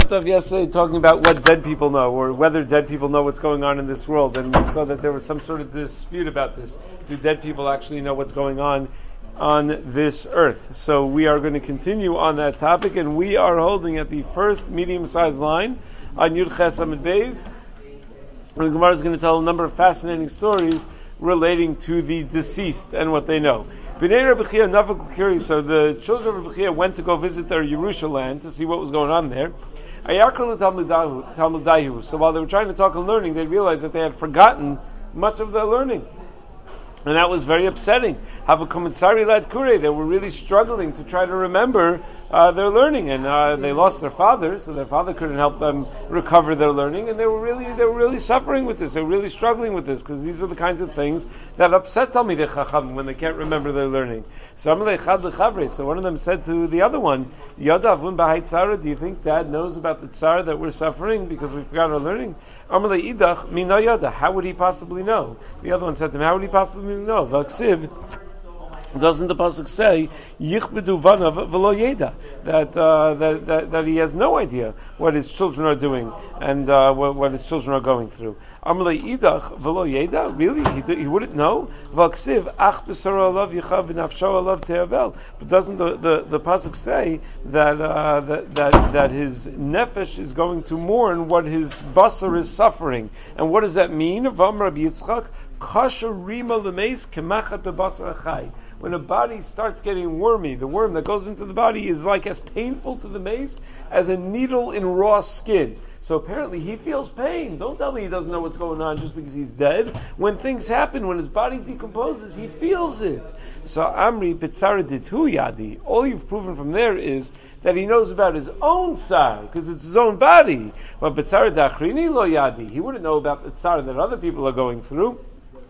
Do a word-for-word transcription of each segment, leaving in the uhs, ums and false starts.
left off yesterday talking about what dead people know, or whether dead people know what's going on in this world, and we saw that there was some sort of dispute about this. Do dead people actually know what's going on on this earth? So we are going to continue on that topic, and we are holding at the first medium-sized line on Yud Ches Amud Beis. The Gemara is going to tell a number of fascinating stories relating to the deceased and what they know. B'nei Rabbi Chia Nafak L'Kiri, so the children of Rabbi Chia went to go visit their Yerusha land to see what was going on there. Ayakar Talmudahu. So while they were trying to talk and learning, they realized that they had forgotten much of their learning. And that was very upsetting. Have a kommissari lad kure. They were really struggling to try to remember uh, their learning, and uh, they lost their father, so their father couldn't help them recover their learning, and they were really, they were really suffering with this. They were really struggling with this because these are the kinds of things that upset Talmidei Chacham when they can't remember their learning. So one of them said to the other one, Yada avun b'hai tzara. Do you think Dad knows about the tsar that we're suffering because we forgot our learning? Amalei idach mina yada. How would he possibly know? The other one said to him, how would he possibly know? V'aksiv. Doesn't the pasuk say yichbedu vanav v'lo yeda, that, uh, that that that he has no idea what his children are doing and uh, what, what his children are going through? Amalei idach v'lo yeda. Really, he, he wouldn't know. V'aksiv ach b'sara alav yichav v'nafsho alav te'avel. But doesn't the, the, the pasuk say that, uh, that that that his nefesh is going to mourn what his basar is suffering? And what does that mean? V'am Rabbi Yitzchak kasher rima lemeis kemachat bebasar achai. When a body starts getting wormy, the worm that goes into the body is like as painful to the mace as a needle in raw skin. So apparently he feels pain. Don't tell me he doesn't know what's going on just because he's dead. When things happen, when his body decomposes, he feels it. So Amri Pitzara Dithu Yadi. All you've proven from there is that he knows about his own tsar, because it's his own body. But Pitzara Dachrini Lo Yadi. He wouldn't know about the tsar that other people are going through.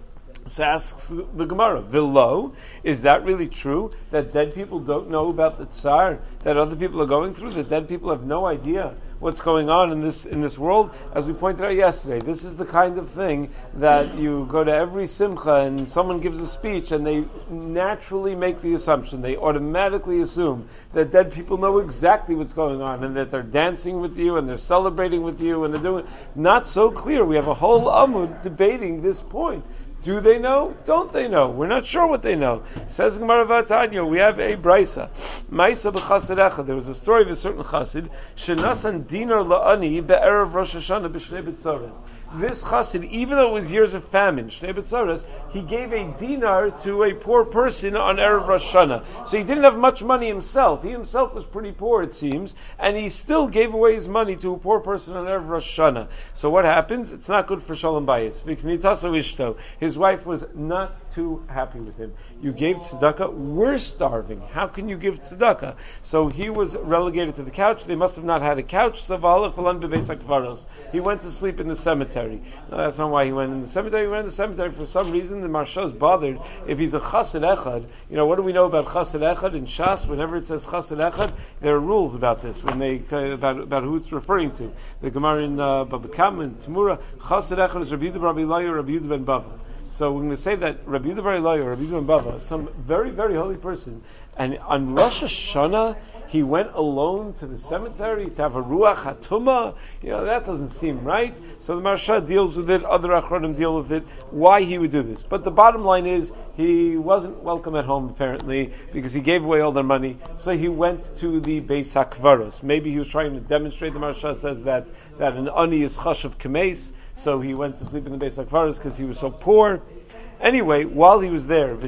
So asks the Gemara, Vilo, is that really true that dead people don't know about the tsar that other people are going through? That dead people have no idea what's going on in this in this world? As we pointed out yesterday, this is the kind of thing that you go to every simcha and someone gives a speech and they naturally make the assumption, they automatically assume that dead people know exactly what's going on and that they're dancing with you and they're celebrating with you and they're doing. Not so clear. We have a whole amud debating this point. Do they know? Don't they know? We're not sure what they know. Says Gemara Vatanya, we have a brisa. Ma'isa b'chasedecha. There was a story of a certain chassid. Shenasan dinar la'ani be'erev Rosh Hashanah b'shnei b'tzoros. This chassid, even though it was years of famine, Shnei B'tzoros, he gave a dinar to a poor person on Erev Rosh Hashanah. So he didn't have much money himself. He himself was pretty poor, it seems, and he still gave away his money to a poor person on Erev Rosh Hashanah. So what happens? It's not good for Shalom Bayis. V'knitaso ishto. His wife was not too happy with him. You gave tzedakah? We're starving. How can you give tzedakah? So he was relegated to the couch. They must have not had a couch. So v'alach v'lan bebeis hakvaros. He went to sleep in the cemetery. No, that's not why he went in the cemetery. He went in the cemetery for some reason. The Marsha is bothered if he's a chassid echad. You know, what do we know about chassid echad in Shas? Whenever it says chassid echad, there are rules about this. When they about about who it's referring to. The Gemara in uh, Baba Kama and Tamura, chassid echad is Rabbi Yehuda Rabbi Eliyah, Rabbi Yehuda ben Bava. So we're going to say that Rabbi Yehuda ben Eliyah, Rabbi Yehuda ben Bava, some very very holy person, and on Rosh Hashanah he went alone to the cemetery to have a ruach hatuma. You know, that doesn't seem right. So the Marsha deals with it, other achronim deal with it, why he would do this. But the bottom line is, he wasn't welcome at home apparently, because he gave away all their money, so he went to the Beis HaKvaros. Maybe he was trying to demonstrate, the Marsha says that, that an ani is chashav kemes, so he went to sleep in the Beis HaKvaros because he was so poor. Anyway, while he was there,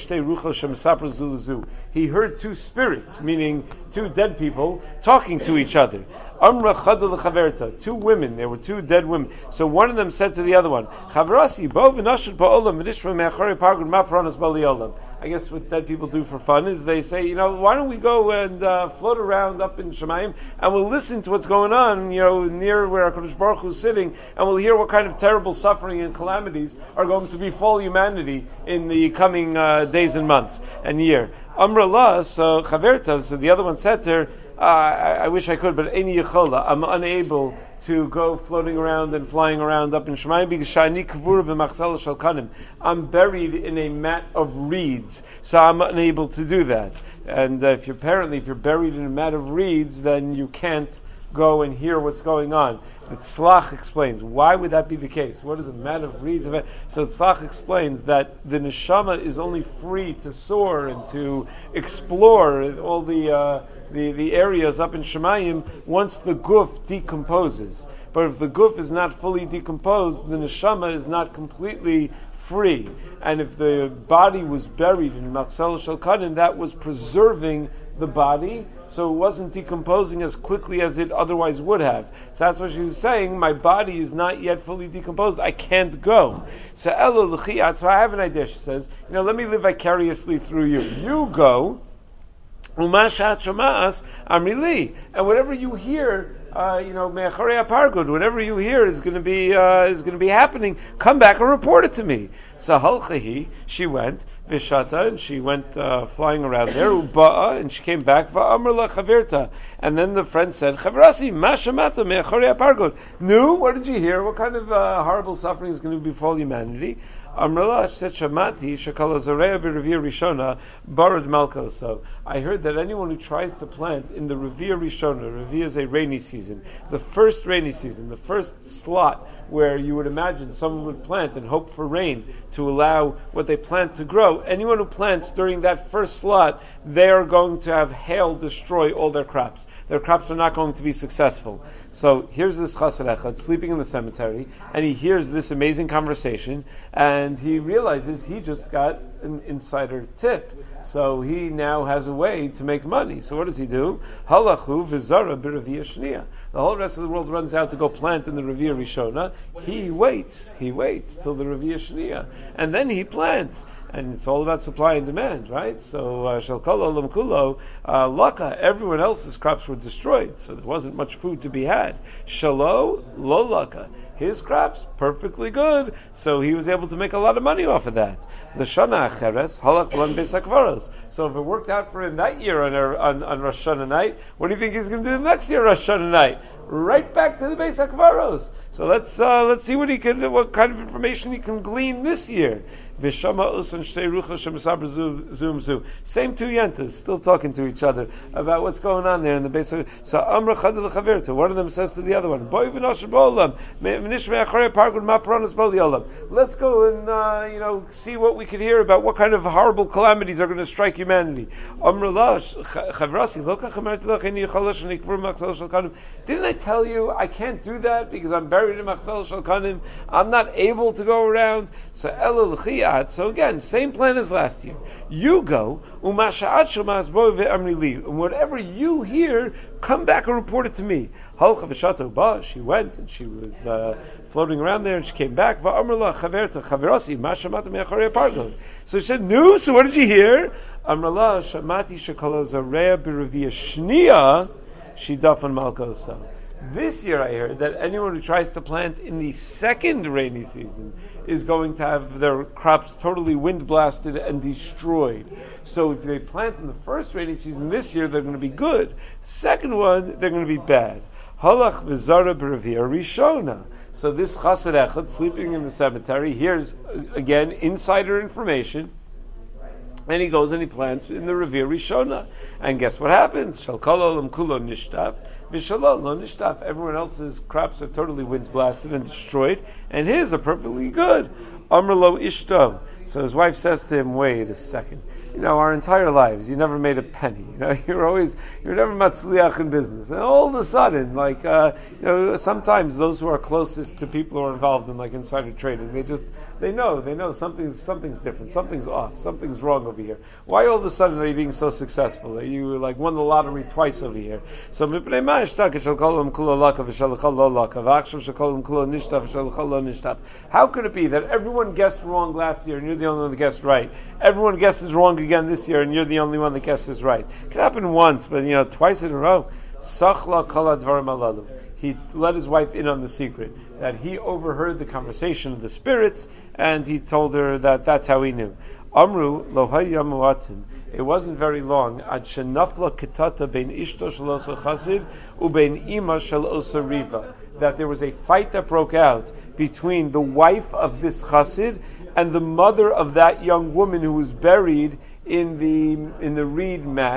he heard two spirits, meaning two dead people, talking to each other. Amra chada lechaverta, two women. There were two dead women. So one of them said to the other one, "Chavrasi, bo v'nashud ba'olam v'nishma me'achari pargud ma'pranas ba'liolam." I guess what dead people do for fun is they say, you know, why don't we go and uh, float around up in Shemayim and we'll listen to what's going on, you know, near where HaKadosh Baruch Hu is sitting, and we'll hear what kind of terrible suffering and calamities are going to befall humanity in the coming uh, days and months and year. Amra la, so Chaverta, so the other one said to her, Uh, I, I wish I could, but Eini Yechola, I'm unable to go floating around and flying around up in Shemayim because Shani Kavura b'Machzala Shalkanim. I'm buried in a mat of reeds, so I'm unable to do that. And uh, if you're apparently if you're buried in a mat of reeds, then you can't go and hear what's going on. The Tzlach explains, why would that be the case? What is a matter of reads? So the Tzlach explains that the neshama is only free to soar and to explore all the uh, the, the areas up in Shemayim once the guf decomposes. But if the guf is not fully decomposed, the neshama is not completely free. And if the body was buried in Machzal Shel Kanim, that was preserving the body, so it wasn't decomposing as quickly as it otherwise would have. So that's what she was saying, my body is not yet fully decomposed, I can't go. So Elo L'chiyat, so I have an idea, she says, you know, let me live vicariously through you. You go, Umashat Shoma'as Amrili, and whatever you hear, Uh, you know, me'acharei apargud, whatever you hear is going to be uh, is going to be happening. Come back and report it to me. So halchahi, she went vishata, and she went uh, flying around there. Uba'a, and she came back. Va'amr la chavirta, and then the friend said, "Chavrasi, ma shamata me'acharei apargud." No, what did you hear? What kind of uh, horrible suffering is going to befall humanity? Amrullah said, Shamati shekala zareya b'revia rishona barad malko. So I heard that anyone who tries to plant in the revia rishona, revia is a rainy season, the first rainy season, the first slot where you would imagine someone would plant and hope for rain to allow what they plant to grow. Anyone who plants during that first slot, they are going to have hail destroy all their crops. Their crops are not going to be successful. So here's this chassid echad sleeping in the cemetery, and he hears this amazing conversation, and he realizes he just got an insider tip. So he now has a way to make money. So what does he do? Halachu v'zara b'revia shniya. The whole rest of the world runs out to go plant in the revia rishona. He waits. He waits till the revia shniya, and then he plants. And it's all about supply and demand, right? So, shalkolo uh, lamkulo, uh, laka, everyone else's crops were destroyed, so there wasn't much food to be had. Shalo, lo laka, his crops, perfectly good, so he was able to make a lot of money off of that. The shana acheres, halach b'lan beis hakvaros. So if it worked out for him that year on, on, on Rosh Hashanah night, what do you think he's going to do next year Rosh Hashanah night? Right back to the beis hakvaros. So let's uh, let's see what he can, what kind of information he can glean this year. Same two yentas still talking to each other about what's going on there in the base of, so Amra Chadil Chavirta, one of them says to the other one, let's go and uh, you know see what we could hear about what kind of horrible calamities are going to strike humanity. Didn't I tell you I can't do that because I'm buried in Machzal Shel Kanim? I'm not able to go around. So Elul Chiyat. So again, same plan as last year. You go, and whatever you hear, come back and report it to me. She went and she was uh, floating around there, and she came back. So she said, "No. So what did you hear?" Amrullah shamati shekala zareya b'revia shniya shidafan malkosa. This year I heard that anyone who tries to plant in the second rainy season is going to have their crops totally wind blasted and destroyed. So if they plant in the first rainy season this year, they're going to be good. The second one, they're going to be bad. Halach v'zara b'revia rishona. So this chassid echad sleeping in the cemetery hears again insider information, and he goes and he plants in the revia rishona. And guess what happens? Shal kol olam kulo nishtaf. Everyone else's crops are totally wind blasted and destroyed, and his are perfectly good. Amrlo ishto. So his wife says to him, "Wait a second. You know, our entire lives, you never made a penny. You know, you're always, you're never matzliach in business. And all of a sudden, like, uh, you know, sometimes those who are closest to people who are involved in like insider trading, they just, they know, they know something's, something's different, something's off, something's wrong over here. Why all of a sudden are you being so successful? Are you like won the lottery twice over here? So, how could it be that everyone guessed wrong last year and you're the only one that guessed right? Everyone guesses wrong again this year, and you're the only one that guesses right. It can happen once, but you know, twice in a row. Sachla kala dvarim alalu. He let his wife in on the secret that he overheard the conversation of the spirits, and he told her that that's how he knew. Amru lo hayamuatim. It wasn't very long. Ad shenafla kitata bein ishto shel osa chasid ubein ima shel osa riva. That there was a fight that broke out between the wife of this chassid and the mother of that young woman who was buried in the in the reed mat,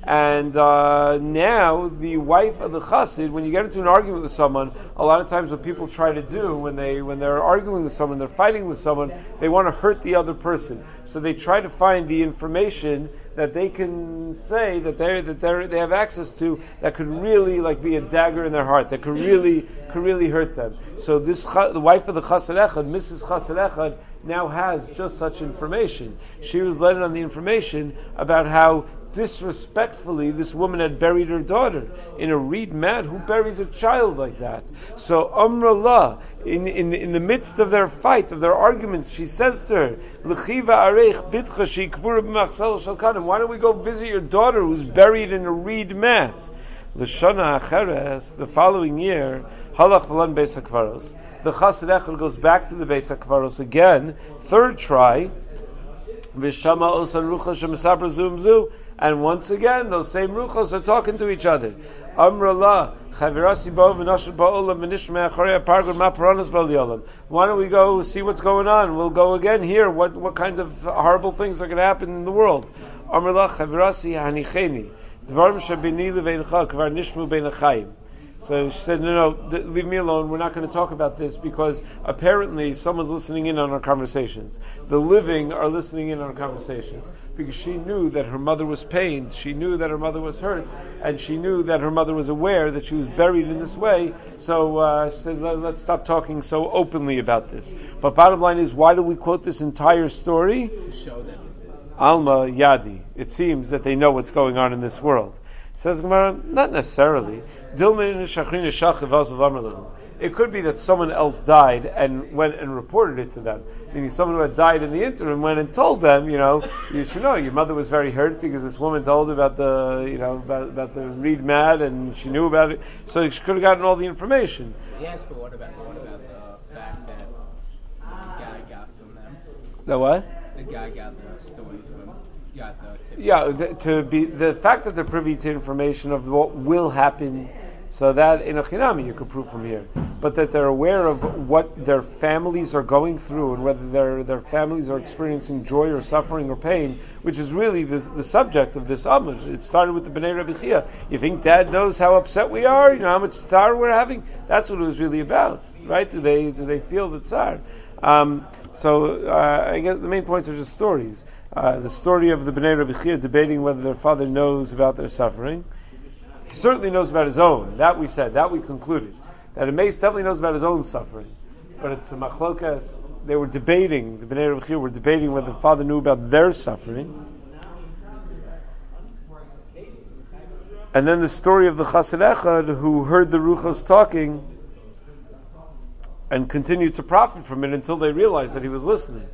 And uh, now the wife of the chassid, when you get into an argument with someone, a lot of times what people try to do when they when they're arguing with someone, they're fighting with someone, they want to hurt the other person. So they try to find the information that they can say that they that they they have access to that could really like be a dagger in their heart, that could really could really hurt them. So this the wife of the chassid echad, Missus Chassid echad, now has just such information. She was letting on the information about how disrespectfully this woman had buried her daughter in a reed mat. Who buries a child like that? So Amrullah, in, in in the midst of their fight, of their arguments, she says to her, L'chiva areich bitcha shikvura b'machsel shalkanim. Why don't we go visit your daughter who's buried in a reed mat? L'shana acheres, the following year, halach v'lan beis hakvaros. The chassid echad goes back to the beis hakvaros again, third try. V'shama osan rucha shemisabra zum zu. And once again, those same ruchos are talking to each other. Amrullah, chavirasi bo v'nashad ba'olam v'nishmei acharei pargon ma paranas b'al. Why don't we go see what's going on? We'll go again here. What what kind of horrible things are going to happen in the world? Amrullah, chavirasi hanicheni dvarim shabini leveincha kvar nishmu bein achayim. So she said, no, no, th- leave me alone. We're not going to talk about this because apparently someone's listening in on our conversations. The living are listening in on our conversations because she knew that her mother was pained. She knew that her mother was hurt, and she knew that her mother was aware that she was buried in this way. So uh, she said, Let, let's stop talking so openly about this. But bottom line is, why do we quote this entire story? To show them. Alma Yadi. It seems that they know what's going on in this world. Says Gemara, not necessarily. It could be that someone else died and went and reported it to them. Meaning someone who had died in the interim went and told them, you know, you should know your mother was very hurt because this woman told her about the, you know, about, about the reed mat and she knew about it. So she could have gotten all the information. Yes, but what about what about the fact that the guy got from them? The what? The guy got the story from. Got the tip. Yeah, the, to be the fact that they're privy to information of what will happen. So that in a chinami you could prove from here, but that they're aware of what their families are going through and whether their their families are experiencing joy or suffering or pain, which is really the, the subject of this Amud. It started with the Bnei Rabbi Chia. You think Dad knows how upset we are? You know how much tsar we're having? That's what it was really about, right? Do they do they feel the tsar? Um, so uh, I guess the main points are just stories. Uh, the story of the Bnei Rabbi Chia debating whether their father knows about their suffering. He certainly knows about his own. That we said. That we concluded. That Emmaus definitely knows about his own suffering. But it's a machlokas. They were debating, the Bnei Rabbi Chia were debating whether the father knew about their suffering. And then the story of the Chassid Echad who heard the Ruchos talking and continued to profit from it until they realized that he was listening.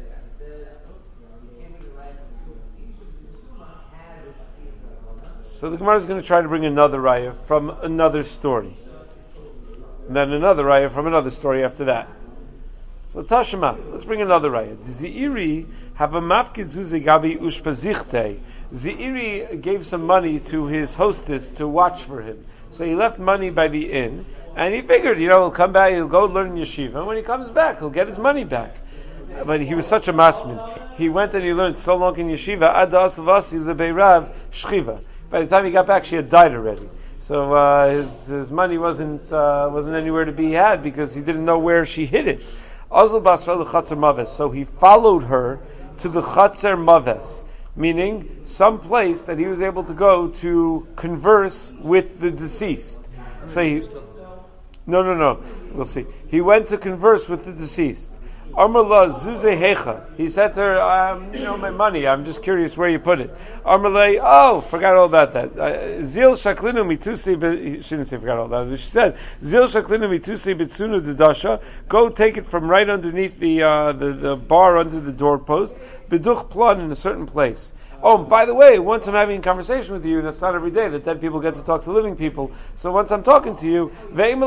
So the Gemara is going to try to bring another raya from another story. And then another raya from another story after that. So Tashema, let's bring another raya. Z'iri have a mafkid zuze gabi ushpazichte. Z'iri gave some money to his hostess to watch for him. So he left money by the inn, and he figured, you know, he'll come back, he'll go learn yeshiva, and when he comes back, he'll get his money back. But he was such a masman. He went and he learned so long in yeshiva, ad aslavasi lebeirav shchiva. By the time he got back, she had died already. So uh, his his money wasn't uh, wasn't anywhere to be had because he didn't know where she hid it. Azal basra lechatzer maves. So he followed her to the chatzer maves, meaning some place that he was able to go to converse with the deceased. So he, no, no, no. We'll see. He went to converse with the deceased. Amrullah zuze hecha. He said to her, um, you know, my money, I'm just curious where you put it. Amrullah, oh, forgot all about that. Zil shaklinu mitusi, she didn't say forgot all about it. She said, Zil shaklinu mitusi bitsunu dedasha, go take it from right underneath the, uh, the, the bar under the doorpost, beduch plan in a certain place. Oh, by the way, once I'm having a conversation with you, and it's not every day that dead people get to talk to living people, so once I'm talking to you, do me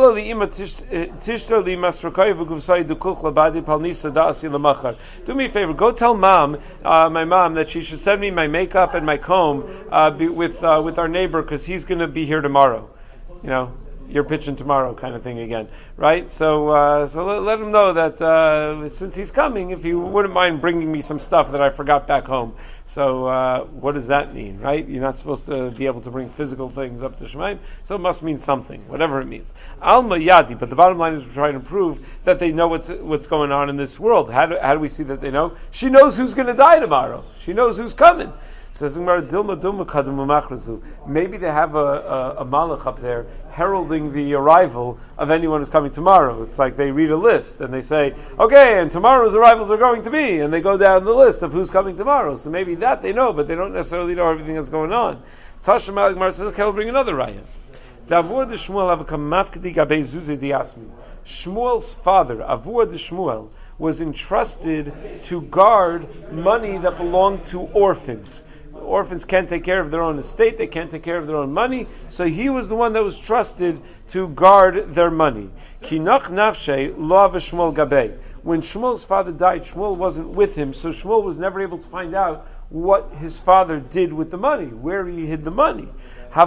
a favor, go tell mom, uh, my mom, that she should send me my makeup and my comb uh, be, with uh, with our neighbor, because he's going to be here tomorrow. You know, you're pitching tomorrow kind of thing again, right? So uh, so let, let him know that uh, since he's coming, if he wouldn't mind bringing me some stuff that I forgot back home. So uh, what does that mean, right? You're not supposed to be able to bring physical things up to Shemaim, so it must mean something, whatever it means. Alma Yadi, but the bottom line is we're trying to prove that they know what's what's going on in this world. How do, how do we see that they know? She knows who's going to die tomorrow. She knows who's coming. Says Dilma Dilma Kadmu Machrazu. Maybe they have a, a, a malach up there heralding the arrival of anyone who's coming tomorrow. It's like they read a list and they say, okay, and tomorrow's arrivals are going to be, and they go down the list of who's coming tomorrow. So maybe that they know, but they don't necessarily know everything that's going on. Tasha Malik Mar says, okay, we'll bring another raya. Davur de Shmuel avakam mafkedi gabei zuzi diasmi. Shmuel's father, Avur de Shmuel, was entrusted to guard money that belonged to orphans. Orphans can't take care of their own estate, they can't take care of their own money, so he was the one that was trusted to guard their money. Kinach nafshe lo Shmuel gabei. When Shmuel's father died, Shmuel wasn't with him, so Shmuel was never able to find out what his father did with the money, where he hid the money. So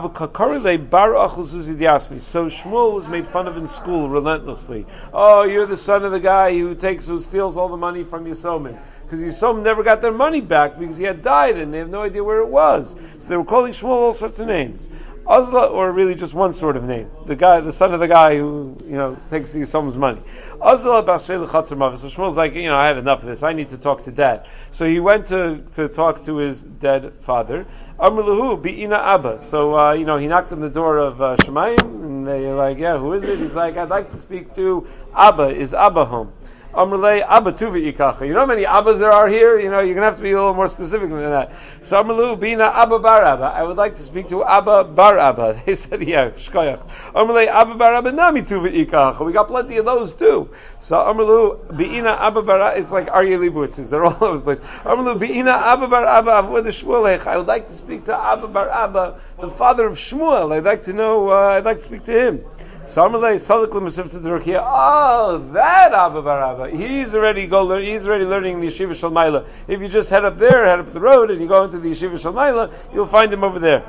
Shmuel was made fun of in school relentlessly. Oh, you're the son of the guy who takes, who steals all the money from Yisomim. Because Yisomim never got their money back because he had died and they have no idea where it was. So they were calling Shmuel all sorts of names. Azla, or really just one sort of name. The guy, the son of the guy who, you know, takes Yisomim's money. Azla Basrei L'Chatzer Mavis. So Shmuel's like, you know, I had enough of this. I need to talk to dad. So he went to, to talk to his dead father. Amr Lahu Bi'ina Abba. So, uh, you know, he knocked on the door of uh, Shemayim, and they're like, yeah, who is it? He's like, I'd like to speak to Abba. Is Abba home? Amrlei Abba Tuvi Ikacha. You know how many Abbas there are here? You know, you're going to have to be a little more specific than that. So Amrlu Bina Abba Bar Abba. I would like to speak to Abba Bar Abba. They said, yeah, Shkoyach. Amrlei Abba Bar Abba Nami Tuvi Ikacha. We got plenty of those too. So Amrlu Bina Abba Bar Abba. It's like Aryeh Libutzes. They're all over the place. Amrlu Bina Abba Bar Abba Avod Shmuelech. I would like to speak to Abba Bar Abba, the father of Shmuel. I'd like to know, uh, I'd like to speak to him. So Amalei Sadik L'Masifta D'Rukia. Oh, that Abba Bar Abba. He's already go. Learn, he's already learning the Yeshiva Shel Maila. If you just head up there, head up the road, and you go into the Yeshiva Shel Maila, you'll find him over there.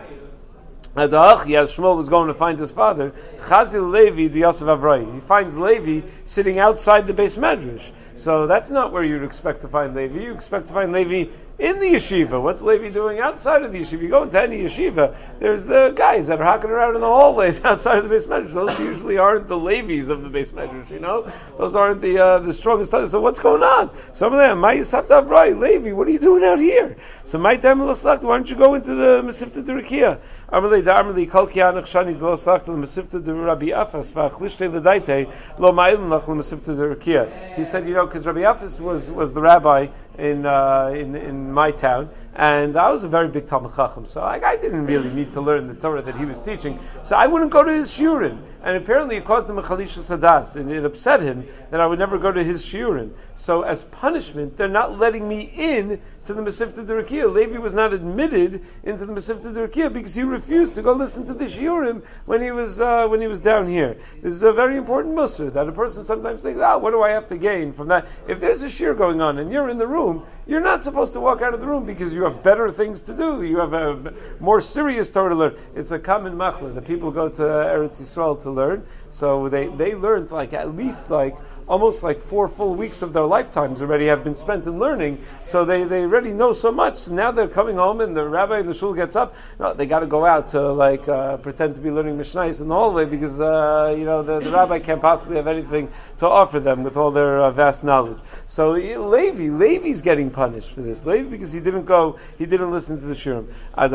Adach, yes, Shmuel was going to find his father. Chazil Levi the Yosef Avrai. He finds Levi sitting outside the base medrash. So that's not where you'd expect to find Levi. You expect to find Levi in the yeshiva. What's Levi doing outside of the yeshiva? You go into any yeshiva, there's the guys that are hocking around in the hallways outside of the base medrash. Those usually aren't the Levis of the base medrash, you know? Those aren't the uh, the strongest. So what's going on? Some of them, my Yisafta Avrai, Levi, what are you doing out here? So my time, why don't you go into the Masifta D'Rukia? Amalei Da'amalei Kol Kianach Shani D'Lo Sakta L'Masifta D'Rabbi Afas V'Achlishte L'Daite Lo Ma'ilin Lach L'Masifta D'Rukia. He said, you know, because Rabbi Afas was, was the rabbi in uh, in in my town, and I was a very big Talmid Chacham, so like, I didn't really need to learn the Torah that he was teaching, so I wouldn't go to his shiurim, and apparently it caused him a chalisha sadas, and it upset him that I would never go to his shiurim. So as punishment, they're not letting me in to the Masifta D'Rukia. Levi was not admitted into the Masifta D'Rukia because he refused to go listen to the shiurim when he was uh, when he was down here. This is a very important mussar that a person sometimes thinks, ah, what do I have to gain from that? If there's a shiur going on and you're in the room, you're not supposed to walk out of the room because you have better things to do. You have a more serious Torah to learn. It's a common machla that people go to Eretz Yisrael to learn. So they, they learned like at least like almost like four full weeks of their lifetimes already have been spent in learning, so they, they already know so much. So now they're coming home and the rabbi in the shul gets up. No, they got to go out to like uh, pretend to be learning Mishnayos in the hallway because uh, you know the, the rabbi can't possibly have anything to offer them with all their uh, vast knowledge. So Levi, Levi's getting punished for this. Levi because he didn't go, he didn't listen to the shiurim.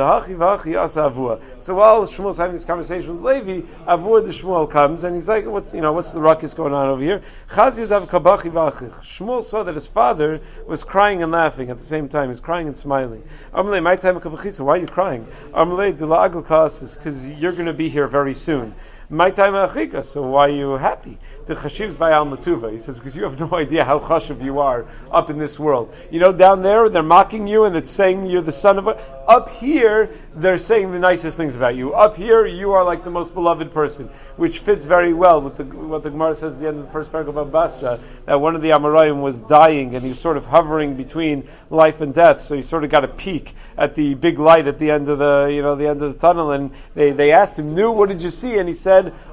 So while Shmuel's having this conversation with Levi, Avur the Shmuel comes and he's like, "What's you know what's the ruckus going on over here?" Shmuel saw that his father was crying and laughing at the same time. He's crying and smiling. Why are you crying? Because you're going to be here very soon. So why are you happy? The chashiv's by Al Matuva. He says, because you have no idea how chashiv you are up in this world. You know, down there, they're mocking you and it's saying you're the son of a... Up here, they're saying the nicest things about you. Up here, you are like the most beloved person, which fits very well with the, what the Gemara says at the end of the first paragraph of Basra, that one of the Amoraim was dying and he was sort of hovering between life and death, so he sort of got a peek at the big light at the end of the, you know, the end of the tunnel, and they, they asked him, Nu, what did you see? And he said,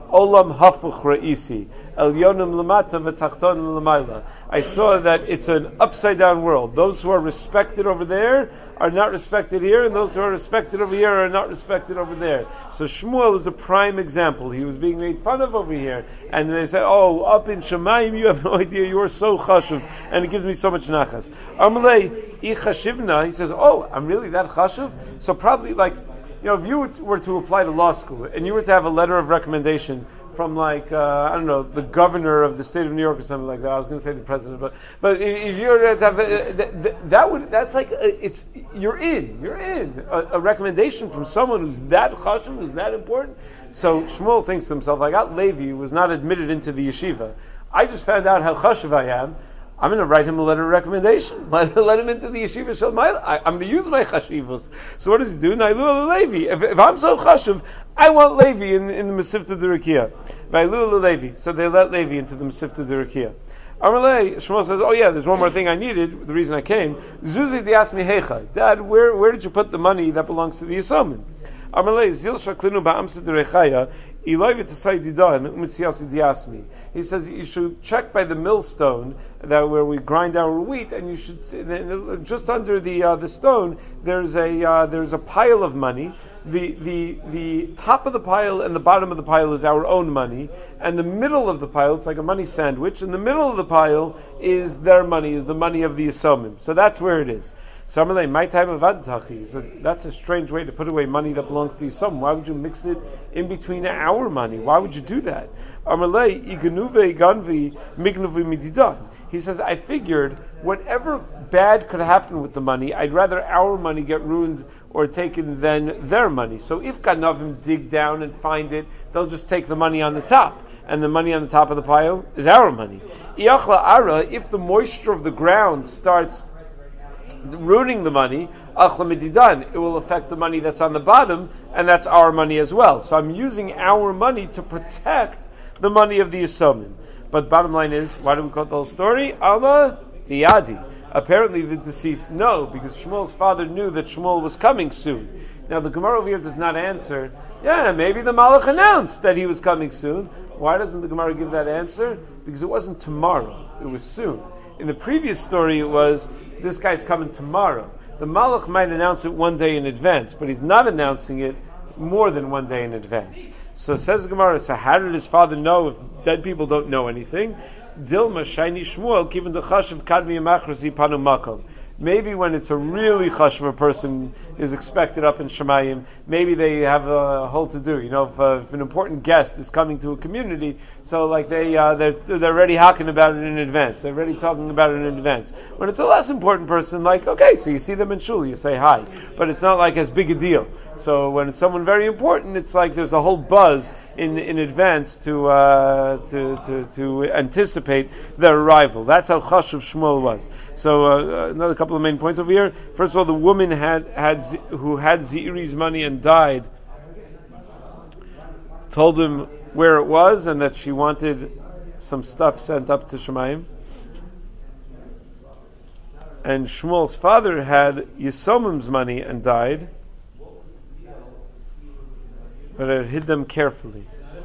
Olam hafuch ra'isi, elyonim lamata v'tachtonim lamayla. I saw that it's an upside down world. Those who are respected over there are not respected here, and those who are respected over here are not respected over there. So Shmuel is a prime example. He was being made fun of over here, and they said, "Oh, up in Shemayim, you have no idea. You are so chashuv," and it gives me so much nachas. Amalei ichashivna. He says, "Oh, I'm really that chashuv." So probably like, you know, if you were to apply to law school and you were to have a letter of recommendation from like uh, I don't know, the governor of the state of New York or something like that. I was going to say the president, but but if you were to have a, that, that would that's like a, it's you're in you're in a, a recommendation from someone who's that chashuv, who's that important. So Shmuel thinks to himself, I got Levi, who was not admitted into the yeshiva. I just found out how chashuv I am. I'm going to write him a letter of recommendation. Let, let him into the yeshiva shel Mayla. I'm going to use my chashivos. So what does he do? Nailu Levi. If, if I'm so chashuv, I want Levi in, in the Masifta Durakia. Nailu Levi. So they let Levi into the Masifta Durakia. Amalei, Shmuel says, oh yeah, there's one more thing I needed. The reason I came. Zuzi diasmi hecha. Dad, where where did you put the money that belongs to the Yisomim? Amalei, zil shaklinu ba'amsa derechaya. He says you should check by the millstone that where we grind our wheat, and you should see, just under the uh, the stone there's a uh, there's a pile of money. The the the top of the pile and the bottom of the pile is our own money, and the middle of the pile, it's like a money sandwich. In the middle of the pile is their money, is the money of the Yisomim. So that's where it is. So Amalei, my time of adtachi. So that's a strange way to put away money that belongs to Yisomim. Why would you mix it in between our money? Why would you do that? Amalei, iganuve ganvi mignuvi mididan. He says, I figured whatever bad could happen with the money, I'd rather our money get ruined or taken than their money. So if Ganavim dig down and find it, they'll just take the money on the top. And the money on the top of the pile is our money. Iyachla ara, if the moisture of the ground starts ruining the money, it will affect the money that's on the bottom, and that's our money as well. So I'm using our money to protect the money of the Yisomim. But bottom line is, why do we call the whole story? Alma Tiyadi. Apparently the deceased know, because Shmuel's father knew that Shmuel was coming soon. Now the Gemara over here does not answer, yeah, maybe the Malach announced that he was coming soon. Why doesn't the Gemara give that answer? Because it wasn't tomorrow, it was soon. In the previous story it was, this guy's coming tomorrow. The Malach might announce it one day in advance, but he's not announcing it more than one day in advance. So says the Gemara, so how did his father know if dead people don't know anything? Dilma shiny Shmuel, given the chashav kadmi machrasi panu makom. Maybe when it's a really chashav, a person is expected up in Shemayim, maybe they have a whole to do. You know, if, uh, if an important guest is coming to a community, so like they uh, they're they're already hawking about it in advance. They're already talking about it in advance. When it's a less important person, like okay, so you see them in shul, you say hi, but it's not like as big a deal. So when it's someone very important, it's like there's a whole buzz in in advance to uh, to, to to anticipate their arrival. That's how chashuv Shmuel was. So uh, another couple of main points over here. First of all, the woman had had who had Zeiri's money and died told him where it was and that she wanted some stuff sent up to Shemayim. And Shmuel's father had Yisomim's money and died, but it hid them carefully.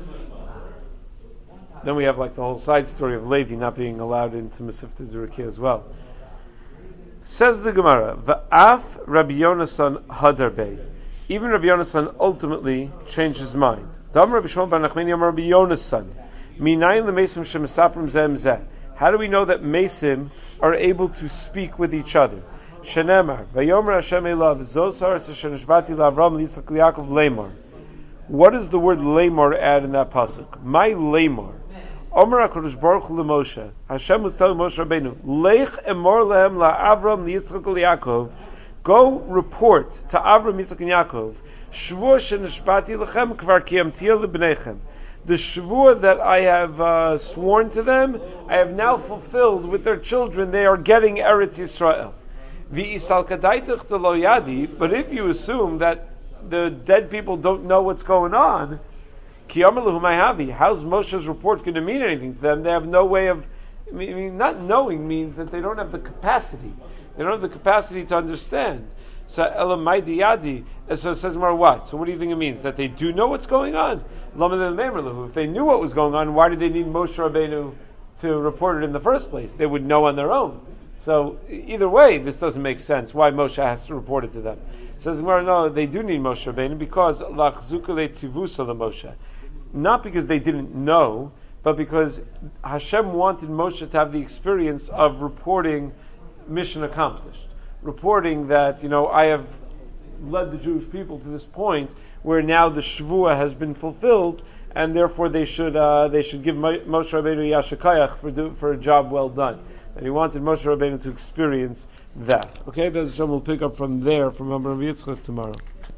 Then we have like the whole side story of Levi not being allowed into Masifta Durakia as well. Says the Gemara, V'af Rabbi Yonasan Hadarbe. Even Rabbi Yonasan ultimately changed his mind. Dam Rabbi Shmuel bar Nachmani Yom Rabbi Yonasan. Minayin lemesim shemesaprim zeh zeh. How do we know that mesim are able to speak with each other? Shenemar, Vayomer Hashem elav zosar shenishbati lavram litzak liakov lemar. What does the word lemar add in that pasuk? My lemar. Omer HaKadosh Baruch Hu LeMoshe. Hashem was telling Moshe Rabbeinu, Lech emor lehem la'Avram liyitzchak li'Yakov. Go report to Avram, Yitzchak, and Yaakov. Shvua shenishbati lechem kvar kiyamtiya lebnechem. The shvua that I have uh, sworn to them, I have now fulfilled with their children. They are getting Eretz Yisrael. V'isal kadaitach lo yadi. But if you assume that the dead people don't know what's going on, how's Moshe's report going to mean anything to them? They have no way of, I mean, not knowing means that they don't have the capacity. They don't have the capacity to understand. So elamai diyadi. And so it says more what? So what do you think it means? That they do know what's going on. If they knew what was going on, why did they need Moshe Rabbeinu to report it in the first place? They would know on their own. So either way, this doesn't make sense. Why Moshe has to report it to them? It says no, they do need Moshe Rabbeinu because lachzukale tivusa Moshe, not because they didn't know, but because Hashem wanted Moshe to have the experience of reporting mission accomplished, reporting that, you know, I have led the Jewish people to this point where now the Shavua has been fulfilled, and therefore they should uh, they should give Moshe Rabbeinu Yashakayach for do, for a job well done. And he wanted Moshe Rabbeinu to experience that. Okay, Bez Hashem will pick up from there from Rabbi Yitzchak tomorrow.